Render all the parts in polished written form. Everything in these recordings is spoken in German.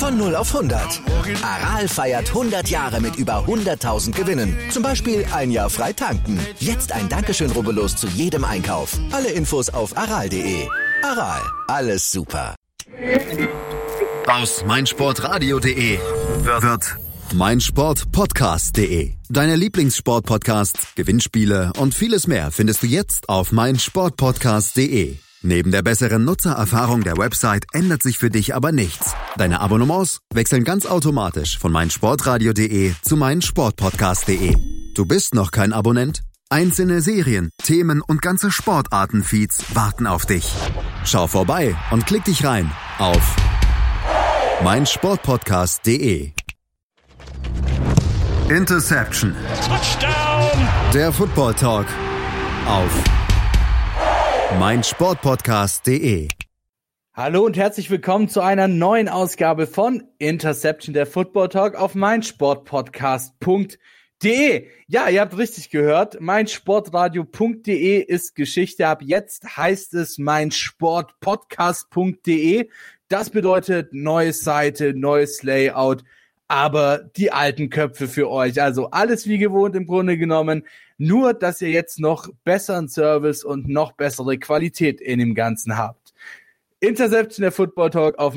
Von 0 auf 100. Aral feiert 100 Jahre mit über 100.000 Gewinnen. Zum Beispiel ein Jahr frei tanken. Jetzt ein Dankeschön, rubbellos zu jedem Einkauf. Alle Infos auf aral.de. Aral, alles super. Aus meinsportradio.de wird meinsportpodcast.de. Deine Lieblingssportpodcasts, Gewinnspiele und vieles mehr findest du jetzt auf meinsportpodcast.de. Neben der besseren Nutzererfahrung der Website ändert sich für dich aber nichts. Deine Abonnements wechseln ganz automatisch von meinsportradio.de zu meinsportpodcast.de. Du bist noch kein Abonnent? Einzelne Serien, Themen und ganze Sportarten-Feeds warten auf dich. Schau vorbei und klick dich rein auf meinsportpodcast.de. Interception. Touchdown. Der Football Talk auf meinsportpodcast.de. Hallo und herzlich willkommen zu einer neuen Ausgabe von Interception, der Football Talk auf meinsportpodcast.de. Ja, ihr habt richtig gehört, meinsportradio.de ist Geschichte. Ab jetzt heißt es meinsportpodcast.de. Das bedeutet neue Seite, neues Layout, aber die alten Köpfe für euch. Also alles wie gewohnt im Grunde genommen. Nur, dass ihr jetzt noch besseren Service und noch bessere Qualität in dem Ganzen habt. Interception, der Football Talk auf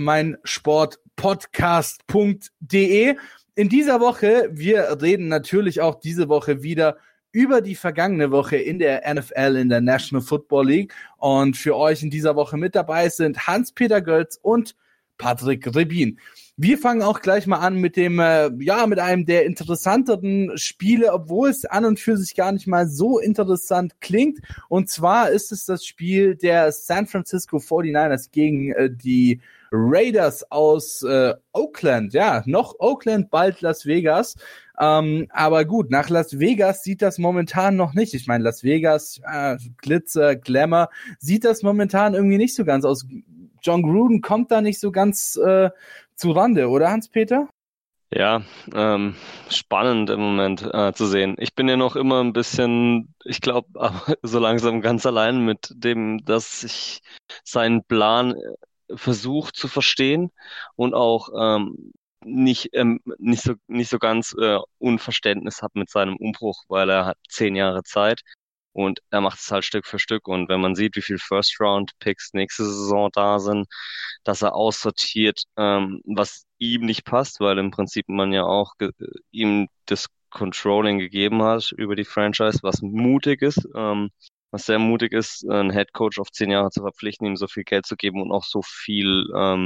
meinsportpodcast.de. In dieser Woche, wir reden natürlich auch diese Woche wieder über die vergangene Woche in der NFL, in der National Football League. Und für euch in dieser Woche mit dabei sind Hans-Peter Götz und Patrick Rebin. Wir fangen auch gleich mal an mit dem, mit einem der interessanteren Spiele, obwohl es an und für sich gar nicht mal so interessant klingt. Und zwar ist es das Spiel der San Francisco 49ers gegen die Raiders aus Oakland. Ja, noch Oakland, bald Las Vegas. Aber gut, nach Las Vegas sieht das momentan noch nicht. Ich meine, Las Vegas, Glitzer, Glamour, sieht das momentan irgendwie nicht so ganz aus. John Gruden kommt da nicht so ganz zu Rande, oder Hans-Peter? Ja, spannend im Moment zu sehen. Ich bin ja noch immer ein bisschen, ich glaube, so langsam ganz allein mit dem, dass ich seinen Plan versuche zu verstehen und auch nicht so ganz Unverständnis habe mit seinem Umbruch, weil er hat 10 Jahre Zeit. Und er macht es halt Stück für Stück. Und wenn man sieht, wie viel First-Round-Picks nächste Saison da sind, dass er aussortiert, was ihm nicht passt, weil im Prinzip man ja auch ihm das Controlling gegeben hat über die Franchise, was mutig ist, was sehr mutig ist, einen Headcoach auf 10 Jahre zu verpflichten, ihm so viel Geld zu geben und auch so viel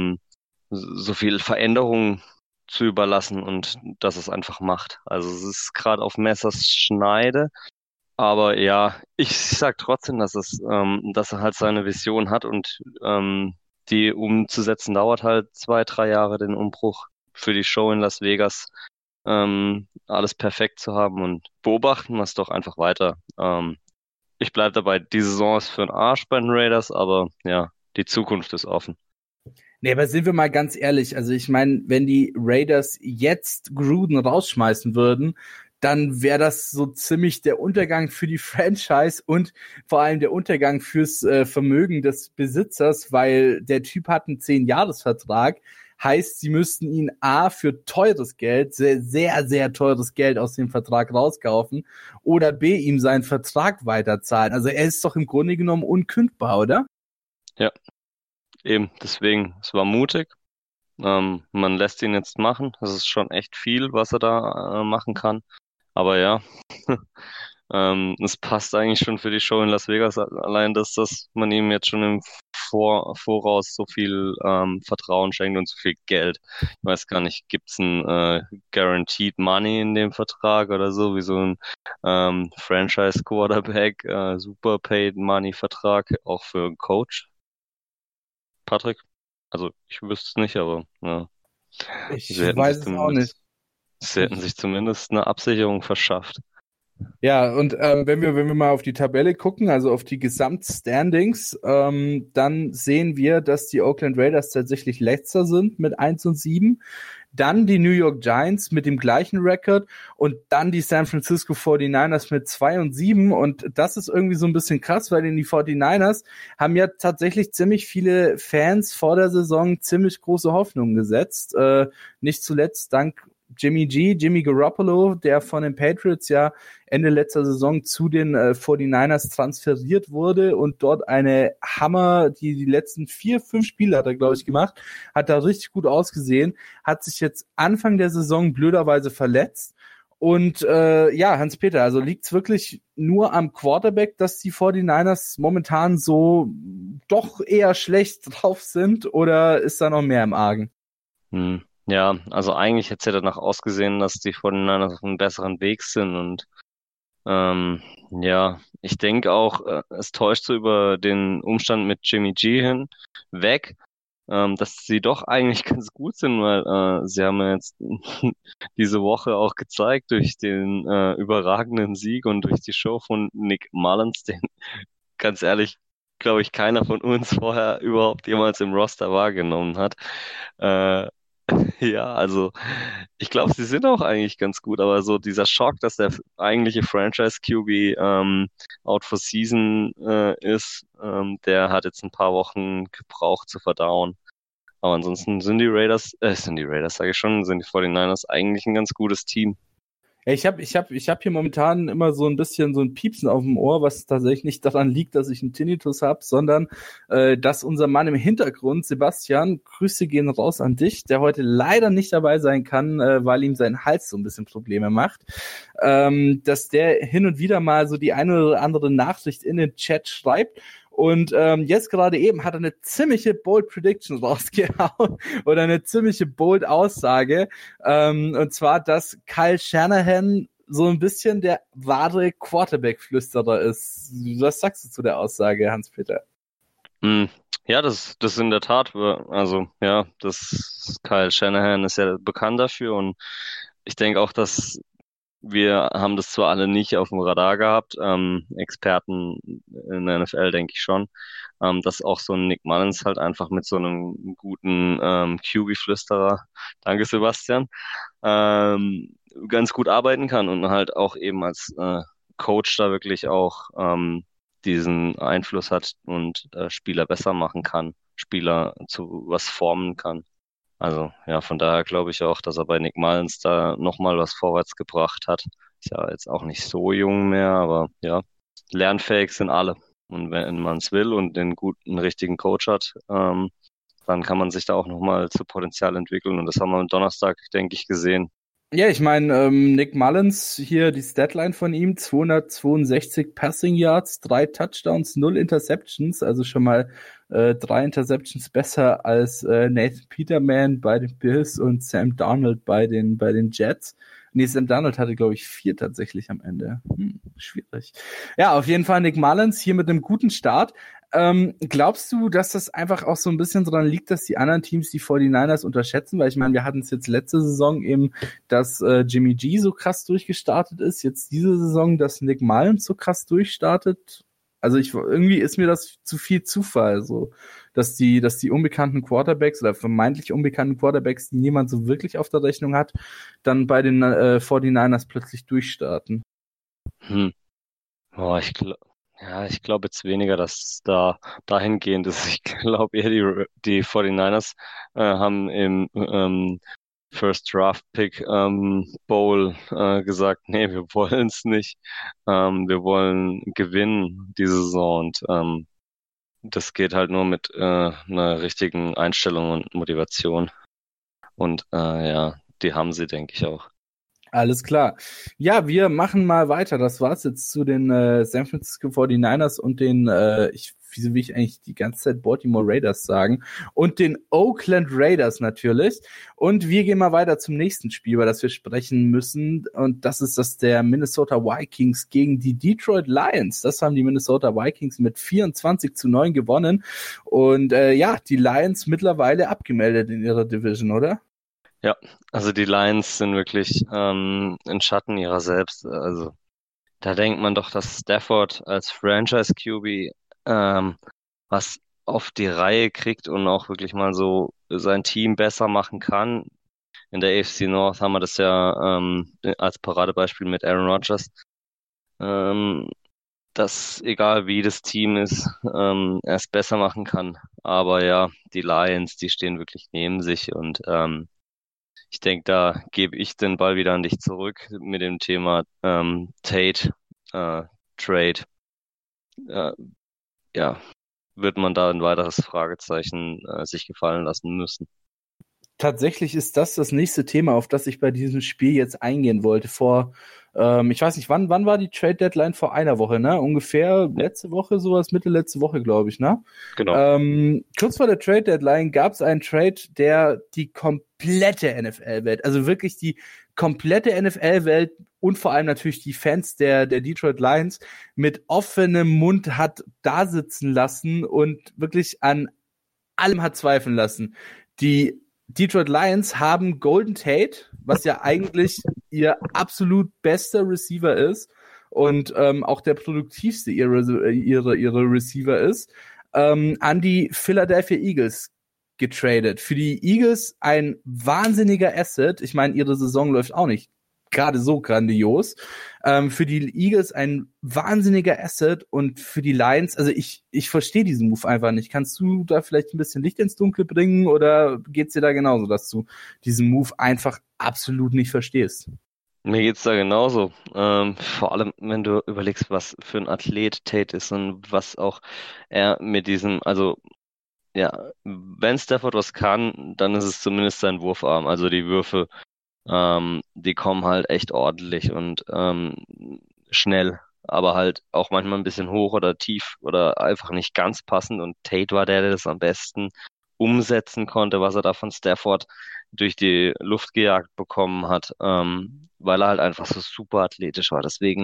Veränderung zu überlassen und dass es einfach macht. Also es ist gerade auf Messers Schneide. Aber ja, ich sag trotzdem, dass er halt seine Vision hat und die umzusetzen dauert halt 2-3 Jahre, den Umbruch für die Show in Las Vegas, alles perfekt zu haben und beobachten wir es doch einfach weiter. Ich bleib dabei, die Saison ist für den Arsch bei den Raiders, aber ja, die Zukunft ist offen. Nee, aber sind wir mal ganz ehrlich, also ich meine, wenn die Raiders jetzt Gruden rausschmeißen würden, dann wäre das so ziemlich der Untergang für die Franchise und vor allem der Untergang fürs Vermögen des Besitzers, weil der Typ hat einen 10-Jahres-Vertrag. Heißt, sie müssten ihn A für teures Geld, sehr, sehr, sehr teures Geld aus dem Vertrag rauskaufen oder B ihm seinen Vertrag weiterzahlen. Also er ist doch im Grunde genommen unkündbar, oder? Ja, eben. Deswegen, es war mutig. Man lässt ihn jetzt machen. Das ist schon echt viel, was er da machen kann. Aber ja, es passt eigentlich schon für die Show in Las Vegas, allein dass man ihm jetzt schon im Voraus so viel Vertrauen schenkt und so viel Geld. Ich weiß gar nicht, gibt's ein Guaranteed Money in dem Vertrag oder so, wie so ein Franchise Quarterback, Super Paid Money Vertrag, auch für einen Coach? Patrick? Also ich wüsste es nicht, aber ja. Ich weiß es auch nicht. Sie hätten sich zumindest eine Absicherung verschafft. Ja, und wenn wir mal auf die Tabelle gucken, also auf die Gesamtstandings, dann sehen wir, dass die Oakland Raiders tatsächlich Letzter sind mit 1-7. dann die New York Giants mit dem gleichen Rekord und dann die San Francisco 49ers mit 2-7 und das ist irgendwie so ein bisschen krass, weil die 49ers haben ja tatsächlich ziemlich viele Fans vor der Saison ziemlich große Hoffnungen gesetzt, nicht zuletzt dank Jimmy Garoppolo, der von den Patriots ja Ende letzter Saison zu den 49ers transferiert wurde und dort eine Hammer, die letzten 4-5 Spiele hat er, glaube ich, gemacht, hat da richtig gut ausgesehen, hat sich jetzt Anfang der Saison blöderweise verletzt und Hans-Peter, also liegt's wirklich nur am Quarterback, dass die 49ers momentan so doch eher schlecht drauf sind oder ist da noch mehr im Argen? Ja, also eigentlich hätte es ja danach ausgesehen, dass die 49ers auf einem besseren Weg sind und ich denke auch, es täuscht so über den Umstand mit Jimmy G hinweg, dass sie doch eigentlich ganz gut sind, weil sie haben ja jetzt diese Woche auch gezeigt durch den überragenden Sieg und durch die Show von Nick Mullins, den ganz ehrlich, glaube ich, keiner von uns vorher überhaupt jemals im Roster wahrgenommen hat. Ja, also ich glaube, sie sind auch eigentlich ganz gut, aber so dieser Schock, dass der eigentliche Franchise-QB out for season ist, der hat jetzt ein paar Wochen gebraucht zu verdauen. Aber ansonsten sind die 49ers eigentlich ein ganz gutes Team. Ja, ich hab hier momentan immer so ein bisschen so ein Piepsen auf dem Ohr, was tatsächlich nicht daran liegt, dass ich einen Tinnitus habe, sondern dass unser Mann im Hintergrund, Sebastian, Grüße gehen raus an dich, der heute leider nicht dabei sein kann, weil ihm sein Hals so ein bisschen Probleme macht, dass der hin und wieder mal so die eine oder andere Nachricht in den Chat schreibt. Und jetzt gerade eben hat er eine ziemliche bold Prediction rausgehauen oder eine ziemliche bold Aussage. Und zwar, dass Kyle Shanahan so ein bisschen der wahre Quarterback-Flüsterer ist. Was sagst du zu der Aussage, Hans-Peter? Ja, das in der Tat. Also ja, Kyle Shanahan ist ja bekannt dafür und ich denke auch, dass wir haben das zwar alle nicht auf dem Radar gehabt, Experten in der NFL denke ich schon, dass auch so ein Nick Mullins halt einfach mit so einem guten QB-Flüsterer, danke Sebastian, ganz gut arbeiten kann und halt auch eben als Coach da wirklich auch diesen Einfluss hat und Spieler besser machen kann, Spieler zu was formen kann. Also ja, von daher glaube ich auch, dass er bei Nick Mullins da nochmal was vorwärts gebracht hat. Ist ja jetzt auch nicht so jung mehr, aber ja, lernfähig sind alle. Und wenn man es will und den guten, richtigen Coach hat, dann kann man sich da auch nochmal zu Potenzial entwickeln. Und das haben wir am Donnerstag, denke ich, gesehen. Ja, ich meine, Nick Mullins, hier die Statline von ihm, 262 Passing Yards, 3 Touchdowns, 0 Interceptions, also schon mal 3 Interceptions besser als Nathan Peterman bei den Bills und Sam Darnold bei den Jets. Nee, Sam Darnold hatte, glaube ich, 4 tatsächlich am Ende. Schwierig. Ja, auf jeden Fall Nick Mullins hier mit einem guten Start. Glaubst du, dass das einfach auch so ein bisschen daran liegt, dass die anderen Teams die 49ers unterschätzen? Weil ich meine, wir hatten es jetzt letzte Saison eben, dass Jimmy G so krass durchgestartet ist. Jetzt diese Saison, dass Nick Mullins so krass durchstartet. Also irgendwie ist mir das zu viel Zufall, so, dass die unbekannten Quarterbacks oder vermeintlich unbekannten Quarterbacks, die niemand so wirklich auf der Rechnung hat, dann bei den 49ers plötzlich durchstarten. Ich glaube jetzt weniger, dass es da dahingehend ist. Ich glaube eher, die 49ers haben im First Draft Pick Bowl gesagt, nee, wir wollen es nicht. Wir wollen gewinnen diese Saison und das geht halt nur mit einer richtigen Einstellung und Motivation. Und die haben sie, denke ich auch. Alles klar. Ja, wir machen mal weiter. Das war's jetzt zu den San Francisco 49ers und den, wieso will ich eigentlich die ganze Zeit Baltimore Raiders sagen? Und den Oakland Raiders natürlich. Und wir gehen mal weiter zum nächsten Spiel, über das wir sprechen müssen. Und das ist das der Minnesota Vikings gegen die Detroit Lions. Das haben die Minnesota Vikings mit 24-9 gewonnen. Und die Lions mittlerweile abgemeldet in ihrer Division, oder? Ja, also die Lions sind wirklich in Schatten ihrer selbst. Also da denkt man doch, dass Stafford als Franchise QB was auf die Reihe kriegt und auch wirklich mal so sein Team besser machen kann. In der AFC North haben wir das ja als Paradebeispiel mit Aaron Rodgers, dass egal wie das Team ist, er es besser machen kann. Aber ja, die Lions, die stehen wirklich neben sich und ich denke, da gebe ich den Ball wieder an dich zurück mit dem Thema Tate Trade. Ja, wird man da ein weiteres Fragezeichen sich gefallen lassen müssen. Tatsächlich ist das nächste Thema, auf das ich bei diesem Spiel jetzt eingehen wollte. Ich weiß nicht, wann war die Trade Deadline? Vor einer Woche, ne? Ungefähr letzte Woche, sowas, Mitte letzte Woche, glaube ich, ne? Genau. Kurz vor der Trade Deadline gab es einen Trade, der die komplette NFL-Welt, also wirklich die komplette NFL-Welt und vor allem natürlich die Fans der Detroit Lions mit offenem Mund hat da sitzen lassen und wirklich an allem hat zweifeln lassen. Die Detroit Lions haben Golden Tate, was ja eigentlich ihr absolut bester Receiver ist und auch der produktivste ihre Receiver ist, an die Philadelphia Eagles getradet. Für die Eagles ein wahnsinniger Asset. Ich meine, ihre Saison läuft auch nicht gerade so grandios. Für die Eagles ein wahnsinniger Asset und für die Lions, also ich verstehe diesen Move einfach nicht. Kannst du da vielleicht ein bisschen Licht ins Dunkel bringen oder geht's dir da genauso, dass du diesen Move einfach absolut nicht verstehst? Mir geht's da genauso. Vor allem, wenn du überlegst, was für ein Athlet Tate ist und was auch er mit diesem, also ja, wenn Stafford was kann, dann ist es zumindest sein Wurfarm. Also die Würfe, die kommen halt echt ordentlich und schnell, aber halt auch manchmal ein bisschen hoch oder tief oder einfach nicht ganz passend. Und Tate war der das am besten umsetzen konnte, was er da von Stafford durch die Luft gejagt bekommen hat, weil er halt einfach so super athletisch war. Deswegen,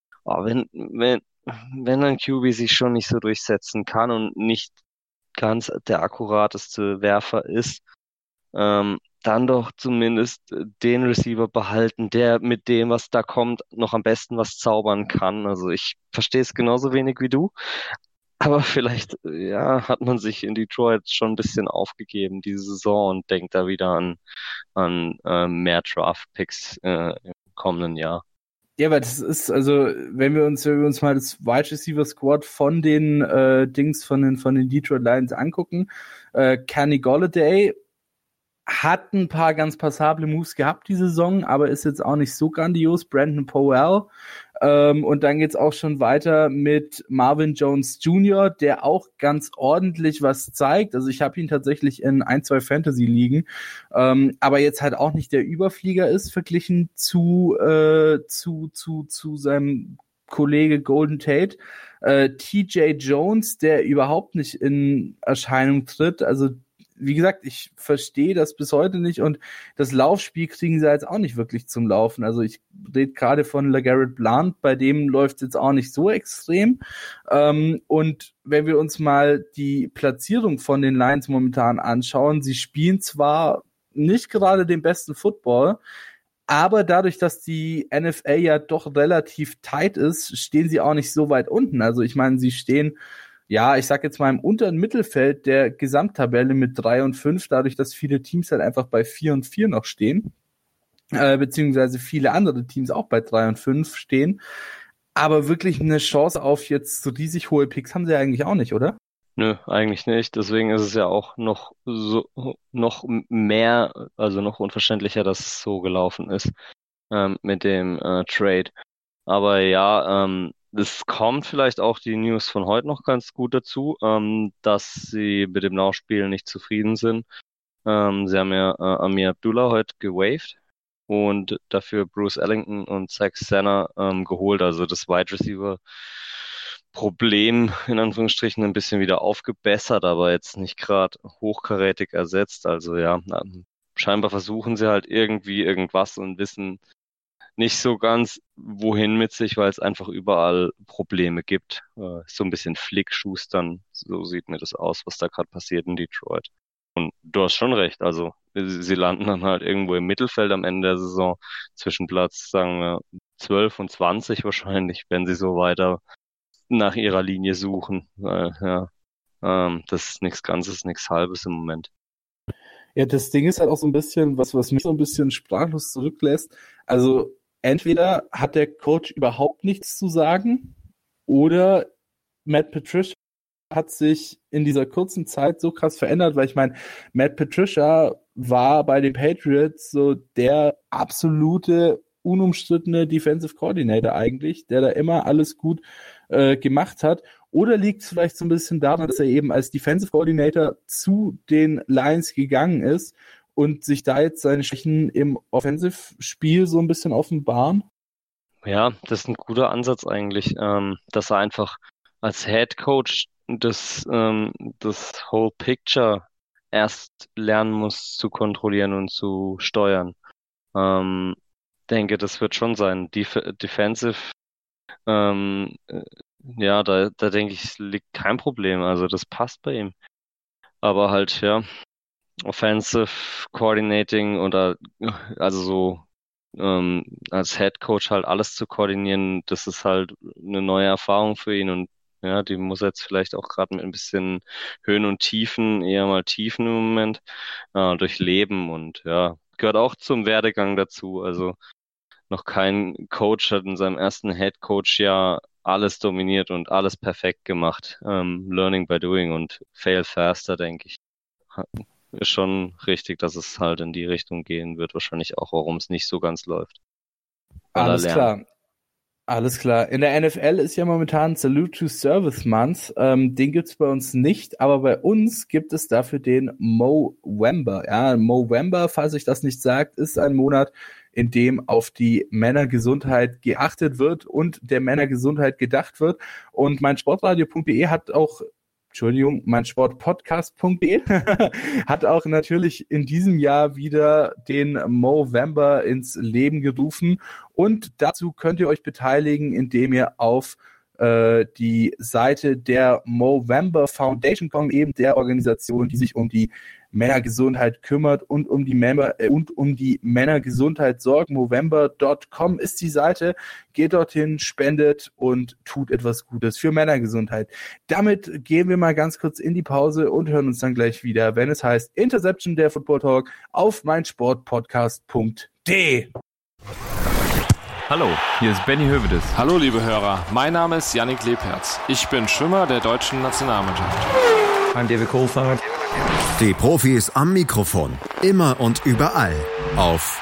wenn ein QB sich schon nicht so durchsetzen kann und nicht ganz der akkurateste Werfer ist, dann doch zumindest den Receiver behalten, der mit dem, was da kommt, noch am besten was zaubern kann. Also ich verstehe es genauso wenig wie du, aber vielleicht ja, hat man sich in Detroit schon ein bisschen aufgegeben diese Saison und denkt da wieder an mehr Draft-Picks im kommenden Jahr. Ja, aber das ist, also, wenn wir uns mal das Wide Receiver Squad von den von den Detroit Lions angucken, Kenny Golladay hat ein paar ganz passable Moves gehabt die Saison, aber ist jetzt auch nicht so grandios. Brandon Powell. Und dann geht's auch schon weiter mit Marvin Jones Jr., der auch ganz ordentlich was zeigt. Also ich habe ihn tatsächlich in 1-2 Fantasy-Ligen, aber jetzt halt auch nicht der Überflieger ist, verglichen zu seinem Kollege Golden Tate. TJ Jones, der überhaupt nicht in Erscheinung tritt. Also wie gesagt, ich verstehe das bis heute nicht und das Laufspiel kriegen sie jetzt auch nicht wirklich zum Laufen. Also ich rede gerade von LeGarrette Blount, bei dem läuft es jetzt auch nicht so extrem. Und wenn wir uns mal die Platzierung von den Lions momentan anschauen, sie spielen zwar nicht gerade den besten Football, aber dadurch, dass die NFL ja doch relativ tight ist, stehen sie auch nicht so weit unten. Also ich meine, sie stehen, ja, ich sag jetzt mal im unteren Mittelfeld der Gesamttabelle mit 3 und 5, dadurch, dass viele Teams halt einfach bei 4 und 4 noch stehen, beziehungsweise viele andere Teams auch bei 3 und 5 stehen. Aber wirklich eine Chance auf jetzt so riesig hohe Picks haben sie ja eigentlich auch nicht, oder? Nö, eigentlich nicht. Deswegen ist es ja auch noch mehr, also noch unverständlicher, dass es so gelaufen ist mit dem Trade. Aber ja, es kommt vielleicht auch die News von heute noch ganz gut dazu, dass sie mit dem Nachspiel nicht zufrieden sind. Sie haben ja Amir Abdullah heute gewaved und dafür Bruce Ellington und Zach Zenner geholt. Also das Wide Receiver Problem in Anführungsstrichen ein bisschen wieder aufgebessert, aber jetzt nicht gerade hochkarätig ersetzt. Also ja, scheinbar versuchen sie halt irgendwie irgendwas und wissen nicht so ganz, wohin mit sich, weil es einfach überall Probleme gibt. So ein bisschen Flickschustern, so sieht mir das aus, was da gerade passiert in Detroit. Und du hast schon recht, also sie landen dann halt irgendwo im Mittelfeld am Ende der Saison, zwischen Platz, sagen wir, 12 und 20 wahrscheinlich, wenn sie so weiter nach ihrer Linie suchen. Das ist nichts Ganzes, nichts Halbes im Moment. Ja, das Ding ist halt auch so ein bisschen, was mich so ein bisschen sprachlos zurücklässt. Also entweder hat der Coach überhaupt nichts zu sagen oder Matt Patricia hat sich in dieser kurzen Zeit so krass verändert, weil ich meine, Matt Patricia war bei den Patriots so der absolute, unumstrittene Defensive Coordinator eigentlich, der da immer alles gut gemacht hat. Oder liegt es vielleicht so ein bisschen daran, dass er eben als Defensive Coordinator zu den Lions gegangen ist und sich da jetzt seine Schwächen im Offensive-Spiel so ein bisschen offenbaren? Ja, das ist ein guter Ansatz eigentlich, dass er einfach als Head Coach das Whole Picture erst lernen muss zu kontrollieren und zu steuern. Ähm, denke, das wird schon sein. Defensive, ja, da denke ich, liegt kein Problem. Also das passt bei ihm. Aber halt, ja, Offensive Coordinating oder also so als Head Coach halt alles zu koordinieren, das ist halt eine neue Erfahrung für ihn und ja, die muss er jetzt vielleicht auch gerade mit ein bisschen Höhen und Tiefen, eher mal Tiefen im Moment, durchleben und ja, gehört auch zum Werdegang dazu. Also noch kein Coach hat in seinem ersten Head Coach-Jahr alles dominiert und alles perfekt gemacht. Learning by doing und fail faster, denke ich. Ist schon richtig, dass es halt in die Richtung gehen wird, wahrscheinlich auch, warum es nicht so ganz läuft. Weil er Alles lernt. klar. Alles klar. In der NFL ist ja momentan Salute to Service Month. Den gibt's bei uns nicht, aber bei uns gibt es dafür den Movember. Ja, Movember, falls euch das nicht sagt, ist ein Monat, in dem auf die Männergesundheit geachtet wird und der Männergesundheit gedacht wird. Und mein Sportradio.de hat auch mein Sportpodcast.de hat auch natürlich in diesem Jahr wieder den Movember ins Leben gerufen. Und dazu könnt ihr euch beteiligen, indem ihr auf die Seite der Movember Foundation kommt, eben der Organisation, die sich um die Männergesundheit kümmert und um die Männergesundheit sorgt. Movember.com ist die Seite. Geht dorthin, spendet und tut etwas Gutes für Männergesundheit. Damit gehen wir mal ganz kurz in die Pause und hören uns dann gleich wieder, wenn es heißt Interception, der Football Talk auf meinsportpodcast.de. Hallo, hier ist Benny Hövedes. Hallo liebe Hörer, mein Name ist Yannick Lebherz. Ich bin Schwimmer der deutschen Nationalmannschaft. I'm David Coulthard. Die Profis am Mikrofon. Immer und überall. Auf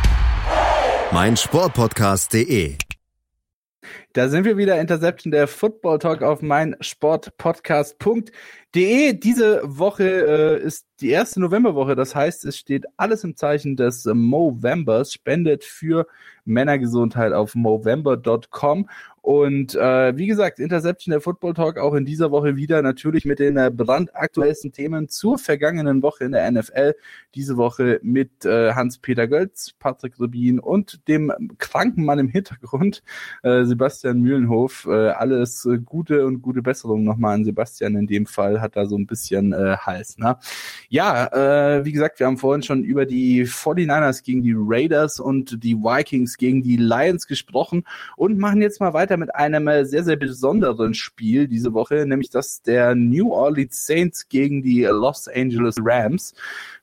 meinsportpodcast.de. Da sind wir wieder, Interception, der Football Talk auf meinsportpodcast.de. Diese Woche ist die erste Novemberwoche, das heißt, es steht alles im Zeichen des Movembers, spendet für Männergesundheit auf movember.com. Und wie gesagt, Interception, der Football Talk auch in dieser Woche wieder natürlich mit den brandaktuellsten Themen zur vergangenen Woche in der NFL. Diese Woche mit Hans-Peter Götz, Patrick Rubin und dem kranken Mann im Hintergrund, Sebastian Mühlenhof. Alles Gute und gute Besserung nochmal an Sebastian in dem Fall, hat da so ein bisschen Hals. Ne? Ja, wie gesagt, wir haben vorhin schon über die 49ers gegen die Raiders und die Vikings gegen die Lions gesprochen und machen jetzt mal weiter mit einem sehr, sehr besonderen Spiel diese Woche, nämlich das der New Orleans Saints gegen die Los Angeles Rams.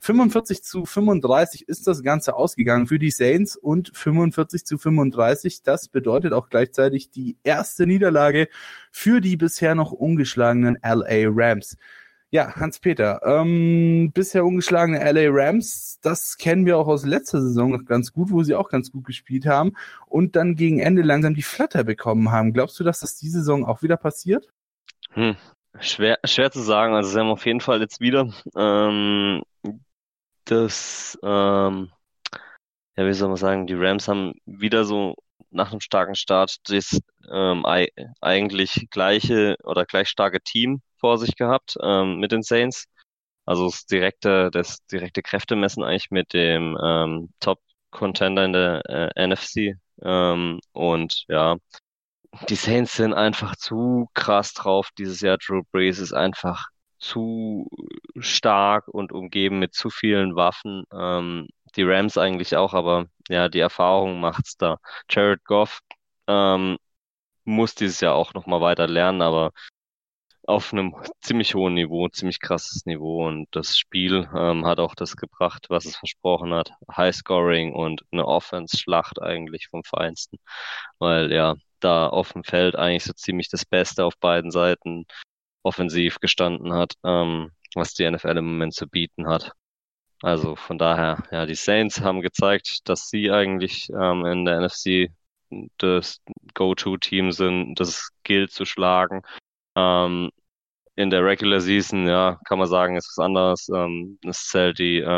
45-35 ist das Ganze ausgegangen für die Saints und 45-35, das bedeutet auch gleichzeitig die erste Niederlage für die bisher noch ungeschlagenen LA Rams. Ja, Hans-Peter, bisher ungeschlagene LA Rams, das kennen wir auch aus letzter Saison noch ganz gut, wo sie auch ganz gut gespielt haben und dann gegen Ende langsam die Flatter bekommen haben. Glaubst du, dass das diese Saison auch wieder passiert? Schwer zu sagen. Also sie haben auf jeden Fall jetzt wieder ja, wie soll man sagen, die Rams haben wieder so nach einem starken Start das eigentlich gleiche oder gleich starke Team vor sich gehabt mit den Saints. Also das direkte Kräftemessen eigentlich mit dem Top-Contender in der NFC. Und ja, die Saints sind einfach zu krass drauf dieses Jahr. Drew Brees ist einfach zu stark und umgeben mit zu vielen Waffen. Die Rams eigentlich auch, aber ja, die Erfahrung macht's da. Jared Goff muss dieses Jahr auch nochmal weiter lernen, aber auf einem ziemlich hohen Niveau, ziemlich krasses Niveau, und das Spiel hat auch das gebracht, was es versprochen hat. High-Scoring und eine Offense-Schlacht eigentlich vom Feinsten, weil ja da auf dem Feld eigentlich so ziemlich das Beste auf beiden Seiten offensiv gestanden hat, was die NFL im Moment zu bieten hat. Also von daher, ja, die Saints haben gezeigt, dass sie eigentlich in der NFC das Go-To-Team sind, das gilt zu schlagen. In der Regular Season, ja, kann man sagen, ist was anderes. Es zählt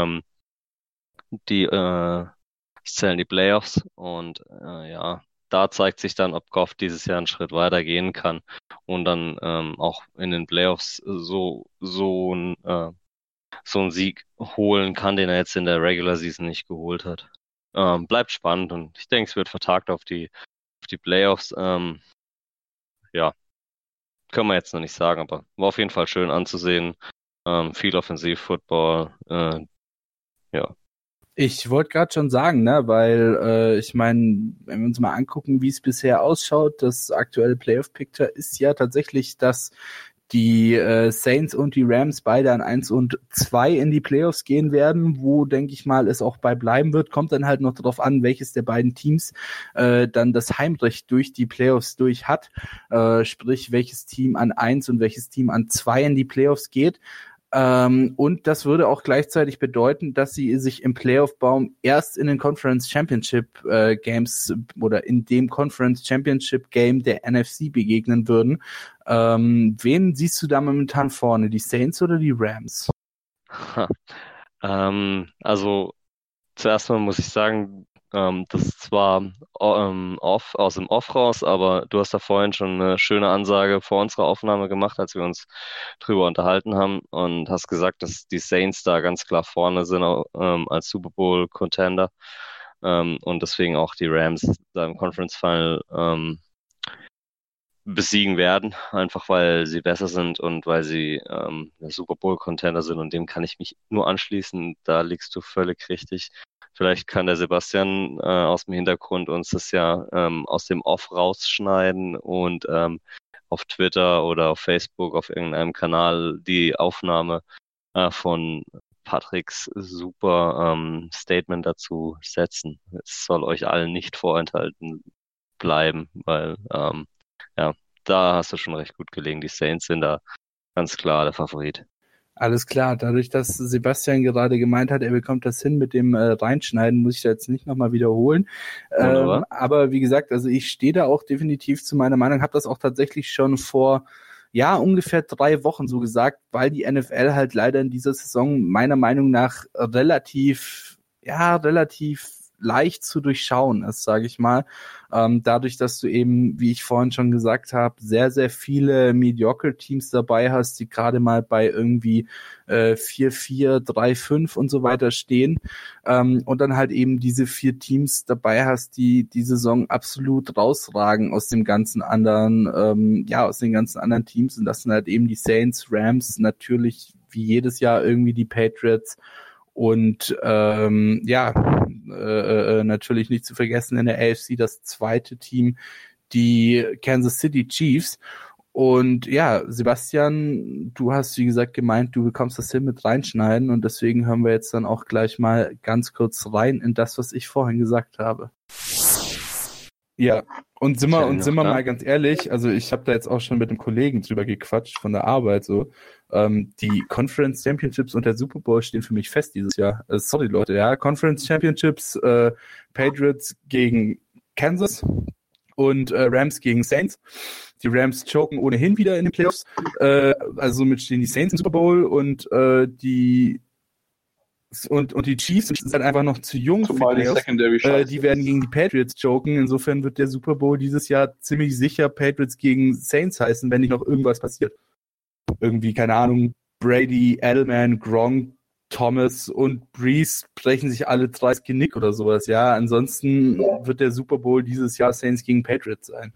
es zählen die Playoffs, und ja, da zeigt sich dann, ob Goff dieses Jahr einen Schritt weiter gehen kann und dann auch in den Playoffs so einen Sieg holen kann, den er jetzt in der Regular Season nicht geholt hat. Bleibt spannend, und ich denke, es wird vertagt auf die Playoffs. Ja, können wir jetzt noch nicht sagen, aber war auf jeden Fall schön anzusehen. Viel Offensiv-Football. Ja. Ich wollte gerade schon sagen, ne, weil ich meine, wenn wir uns mal angucken, wie es bisher ausschaut, das aktuelle Playoff-Picture ist ja tatsächlich, dass die Saints und die Rams beide an 1 und 2 in die Playoffs gehen werden, wo, denke ich mal, es auch bei bleiben wird. Kommt dann halt noch darauf an, welches der beiden Teams dann das Heimrecht durch die Playoffs durch hat. Sprich, welches Team an 1 und welches Team an 2 in die Playoffs geht. Und das würde auch gleichzeitig bedeuten, dass sie sich im Playoff-Baum erst in den Conference Championship Games oder in dem Conference Championship Game der NFC begegnen würden. Wen siehst du da momentan vorne? Die Saints oder die Rams? Also zuerst mal muss ich sagen, das ist zwar aus dem Off raus, aber du hast da vorhin schon eine schöne Ansage vor unserer Aufnahme gemacht, als wir uns drüber unterhalten haben, und hast gesagt, dass die Saints da ganz klar vorne sind als Super Bowl Contender, und deswegen auch die Rams da im Conference Final besiegen werden, einfach weil sie besser sind und weil sie der Super Bowl Contender sind, und dem kann ich mich nur anschließen. Da liegst du völlig richtig. Vielleicht kann der Sebastian aus dem Hintergrund uns das ja aus dem Off rausschneiden und auf Twitter oder auf Facebook, auf irgendeinem Kanal die Aufnahme von Patricks super Statement dazu setzen. Es soll euch allen nicht vorenthalten bleiben, weil ja, da hast du schon recht gut gelegen. Die Saints sind da ganz klar der Favorit. Alles klar, dadurch, dass Sebastian gerade gemeint hat, er bekommt das hin mit dem Reinschneiden, muss ich da jetzt nicht nochmal wiederholen. Aber wie gesagt, also ich stehe da auch definitiv zu meiner Meinung, habe das auch tatsächlich schon vor ungefähr 3 Wochen so gesagt, weil die NFL halt leider in dieser Saison meiner Meinung nach relativ leicht zu durchschauen ist, sage ich mal. Dadurch, dass du eben, wie ich vorhin schon gesagt habe, sehr, sehr viele Mediocre-Teams dabei hast, die gerade mal bei irgendwie 4-4, 3-5 und so weiter stehen. Und dann halt eben diese 4 Teams dabei hast, die die Saison absolut rausragen aus dem ganzen anderen, aus den ganzen anderen Teams. Und das sind halt eben die Saints, Rams, natürlich wie jedes Jahr irgendwie die Patriots. Und natürlich nicht zu vergessen in der AFC das zweite Team, die Kansas City Chiefs. Und ja, Sebastian, du hast wie gesagt gemeint, du bekommst das hin mit reinschneiden, und deswegen hören wir jetzt dann auch gleich mal ganz kurz rein in das, was ich vorhin gesagt habe. Ja, und sind wir mal ganz ehrlich, also ich habe da jetzt auch schon mit einem Kollegen drüber gequatscht von der Arbeit so, die Conference Championships und der Super Bowl stehen für mich fest dieses Jahr. Sorry Leute, ja, Conference Championships, Patriots gegen Kansas und Rams gegen Saints. Die Rams choken ohnehin wieder in den Playoffs, also somit stehen die Saints im Super Bowl, und die Chiefs sind halt einfach noch zu jung für die Playoffs. Die werden gegen die Patriots choken. Insofern wird der Super Bowl dieses Jahr ziemlich sicher Patriots gegen Saints heißen, wenn nicht noch irgendwas passiert. Irgendwie, keine Ahnung, Brady, Edelman, Gronk, Thomas und Breeze brechen sich alle 3 das Genick oder sowas. Ja, ansonsten wird der Super Bowl dieses Jahr Saints gegen Patriots sein.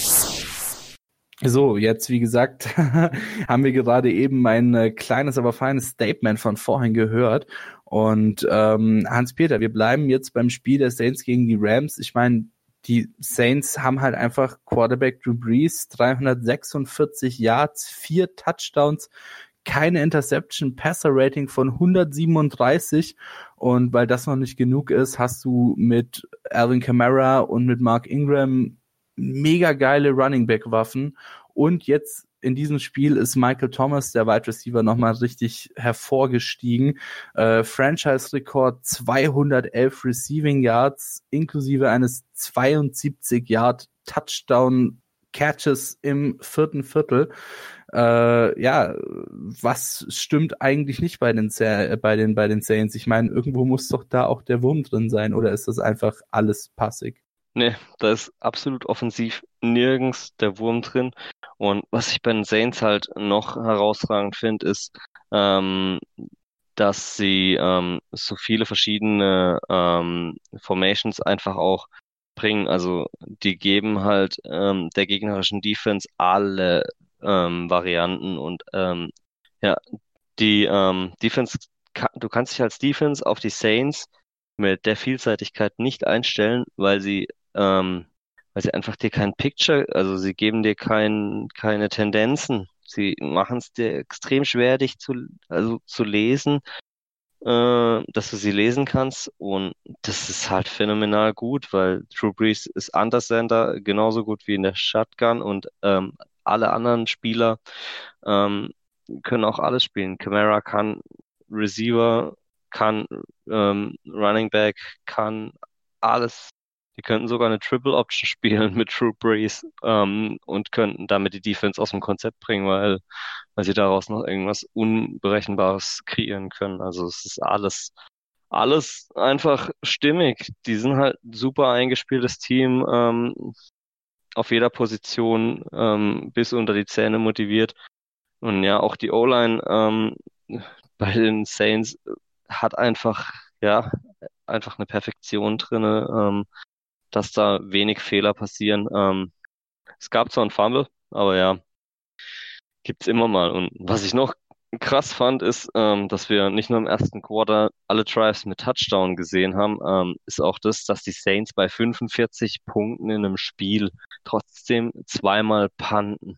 So, jetzt wie gesagt, haben wir gerade eben mein kleines, aber feines Statement von vorhin gehört. Und Hans-Peter, wir bleiben jetzt beim Spiel der Saints gegen die Rams. Ich meine, die Saints haben halt einfach Quarterback Drew Brees, 346 Yards, 4 Touchdowns, keine Interception, Passer-Rating von 137 und weil das noch nicht genug ist, hast du mit Alvin Kamara und mit Mark Ingram mega geile Running-Back-Waffen und jetzt in diesem Spiel ist Michael Thomas, der Wide Receiver, nochmal richtig hervorgestiegen. Franchise-Rekord 211 Receiving Yards inklusive eines 72-Yard-Touchdown-Catches im 4. Viertel. Was stimmt eigentlich nicht bei den Saints? Ich meine, irgendwo muss doch da auch der Wurm drin sein, oder ist das einfach alles passig? Nee, da ist absolut offensiv nirgends der Wurm drin. Und was ich bei den Saints halt noch herausragend finde, ist, dass sie so viele verschiedene Formations einfach auch bringen. Also die geben halt der gegnerischen Defense alle Varianten und die Defense, du kannst dich als Defense auf die Saints mit der Vielseitigkeit nicht einstellen, weil sie einfach dir kein Picture, also sie geben dir keine Tendenzen. Sie machen es dir extrem schwer, dich zu lesen, dass du sie lesen kannst. Und das ist halt phänomenal gut, weil Drew Brees ist Under Center genauso gut wie in der Shotgun und alle anderen Spieler können auch alles spielen. Kamara kann Receiver, kann Running Back, kann alles. Die könnten sogar eine Triple Option spielen mit Drew Brees und könnten damit die Defense aus dem Konzept bringen, weil sie daraus noch irgendwas Unberechenbares kreieren können. Also es ist alles einfach stimmig. Die sind halt ein super eingespieltes Team, auf jeder Position bis unter die Zähne motiviert. Und ja, auch die O-Line bei den Saints hat einfach eine Perfektion drinne, dass da wenig Fehler passieren. Es gab zwar einen Fumble, aber ja, gibt's immer mal. Und was ich noch krass fand, ist, dass wir nicht nur im ersten Quarter alle Drives mit Touchdown gesehen haben, ist auch das, dass die Saints bei 45 Punkten in einem Spiel trotzdem zweimal punten.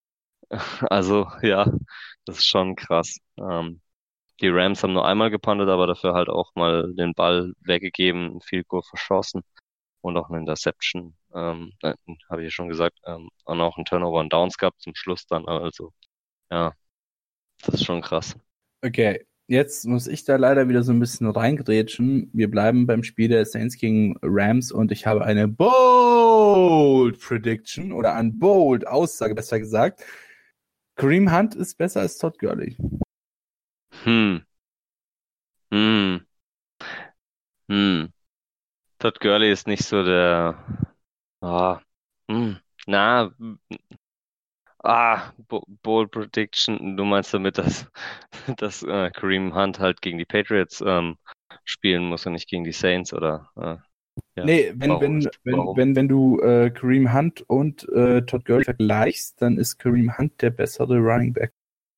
Also ja, das ist schon krass. Die Rams haben nur einmal gepuntet, aber dafür halt auch mal den Ball weggegeben, ein Field Goal verschossen und auch eine Interception, habe ich ja schon gesagt, und auch ein Turnover und Downs gehabt zum Schluss dann. Also ja, das ist schon krass. Okay, jetzt muss ich da leider wieder so ein bisschen reingrätschen. Wir bleiben beim Spiel der Saints gegen Rams und ich habe eine Bold Prediction oder eine Bold Aussage, besser gesagt. Kareem Hunt ist besser als Todd Gurley. Todd Gurley ist nicht so der Bold Prediction. Du meinst damit, dass Kareem Hunt halt gegen die Patriots spielen muss und nicht gegen die Saints, oder? Ja. Nee, wenn du Kareem Hunt und Todd Gurley vergleichst, dann ist Kareem Hunt der bessere Running Back.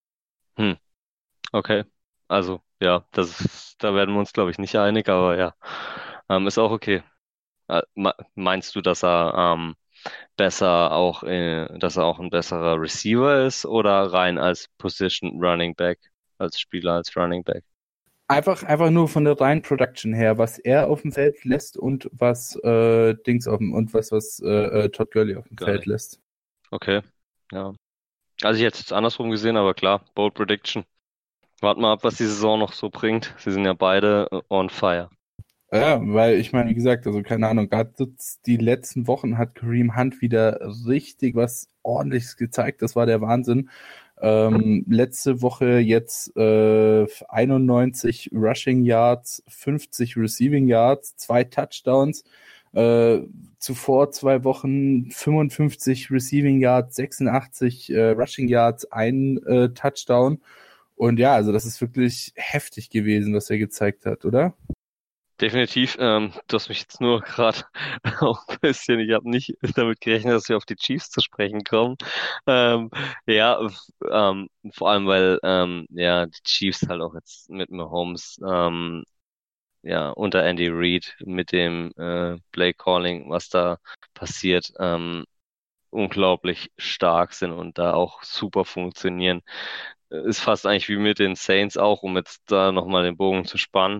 Okay, also ja, da werden wir uns, glaube ich, nicht einig, aber ja, ist auch okay. Meinst du, dass er besser auch, dass er auch ein besserer Receiver ist oder rein als Position Running Back, als Spieler, als Running Back? Einfach nur von der reinen Production her, was er auf dem Feld lässt und was Todd Gurley auf dem Feld lässt. Okay, ja. Also ich hätte es jetzt andersrum gesehen, aber klar, Bold Prediction. Warten wir ab, was die Saison noch so bringt. Sie sind ja beide on fire. Ja, weil ich meine, wie gesagt, also keine Ahnung, gerade die letzten Wochen hat Kareem Hunt wieder richtig was Ordentliches gezeigt. Das war der Wahnsinn. Letzte Woche jetzt 91 Rushing Yards, 50 Receiving Yards, 2 Touchdowns. Zuvor 2 Wochen 55 Receiving Yards, 86 Rushing Yards, 1 Touchdown. Und ja, also das ist wirklich heftig gewesen, was er gezeigt hat, oder? Definitiv. Du hast mich jetzt nur gerade auch ein bisschen, ich habe nicht damit gerechnet, dass wir auf die Chiefs zu sprechen kommen. Vor allem, weil die Chiefs halt auch jetzt mit Mahomes ja, unter Andy Reid mit dem Play Calling, was da passiert, unglaublich stark sind und da auch super funktionieren. Ist fast eigentlich wie mit den Saints auch, um jetzt da nochmal den Bogen zu spannen.